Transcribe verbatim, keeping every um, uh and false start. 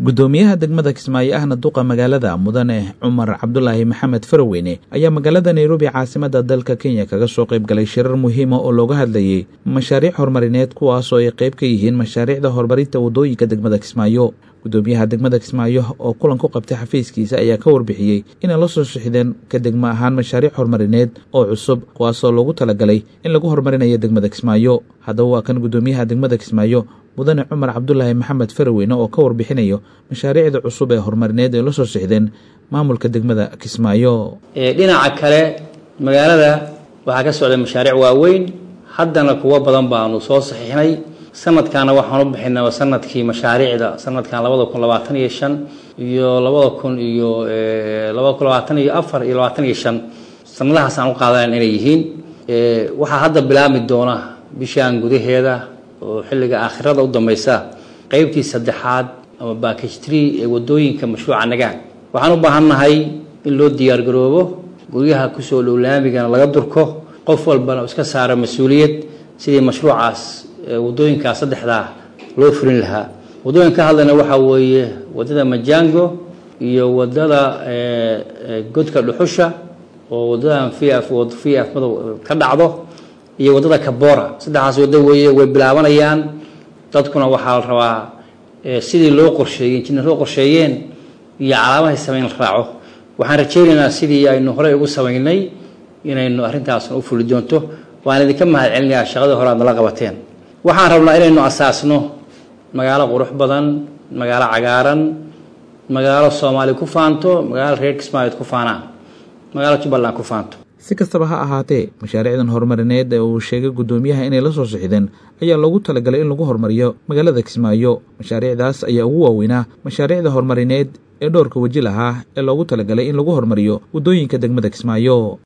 gudoomiyaha degmada Kismaayo ahna duqa magaalada mudane Cumar Cabdullaahi Maxamed Faraweyne ayaa magaalada Nairobi caasimada dalka Kenya kaga soo qayb galay shirar muhiim ah oo looga hadlayay mashaariic horumarineed kuwaas oo ay qayb ka yihiin mashaariicda horumarinta wadooyinka degmada Kismaayo. gudoomiyaha degmada Kismaayo oo kulan ku qabtay xafiiskiisa ayaa ka warbixiyay in la soo shixideen ka degmo ahaan mashaariic horumarineed oo cusub kuwaas oo loogu talagalay in lagu horumarinayo degmada Kismaayo. Haddaba waa kan gudoomiyaha degmada Kismaayo mudane Cumar Cabdullaahi Maxamed Faraweyne oo ka warbixinayo mashaariicda cusub ee horumarineed ee la soo shixideen maamulka degmada Kismaayo. ee dhinaca kale magaalada waxa ka socda mashaariic waaweyn haddana kuwa badan baanu soo saxiixnay. sanadkaana waxaan u bixinay sanadkii mashaariicda sanadkan laba kun labaatan iyo shan iyo laba kun iyo laba kun labaatan iyo afar iyo labaatan iyo shan sanadahaas aan u qaadanay inay yihiin ee waxa hadda bilaami doona bishaan gudaheeda oo xilliga aakhirada u dambaysa qaybtii saddexaad ama package three ee wadooyinka mashruuca nagaan. waxaan u baahanahay in loo diyaar garoobo guryaha ku soo dhowlaamigana laga durko qof walbana iska saaro mas'uuliyad sidii mashruucaas wadooyinka saddexda loo furin lahaa. wadooyinka hadlana waxa weeye wadada Majango iyo wadada ee godka dhuxusha oo wadadan fiaf wad fiaf madaw ka dhacdo iyo wadada Kabora. saddexdaas wada weeye way bilaabanayaan dadkuna waxa la rabaa sidii loo qorsheeyay injineer loo qorsheeyeen iyo calaamadaha sameyn raaco. waxaan rajaynaynaa sidii aynu hore ugu sameynay inaynu arrintaas u fuli doonto. waan idinka mahadcelinayaa shaqada hore aad la qabateen. waxaan rabnaa inaynu asaasno magaalo qurux badan, magaalo cagaaran, magaalo Soomaali ku faanto, magaalo reer Kismaayo ku faanaan, magaalo Jubbaland ku faanto. si kastaba ha ahaatee mashaariicdan horumarineed ee uu sheegay gudoomiyaha inay la soo shixideen ayaa loogu talagalay in lagu horumariyo magaalada Kismaayo. mashaariicdaas ayaa ugu waaweynaa mashaariicda horumarineed ee dhowrka waji lahaa ee loogu talagalay in lagu horumariyo wadooyinka degmada Kismaayo.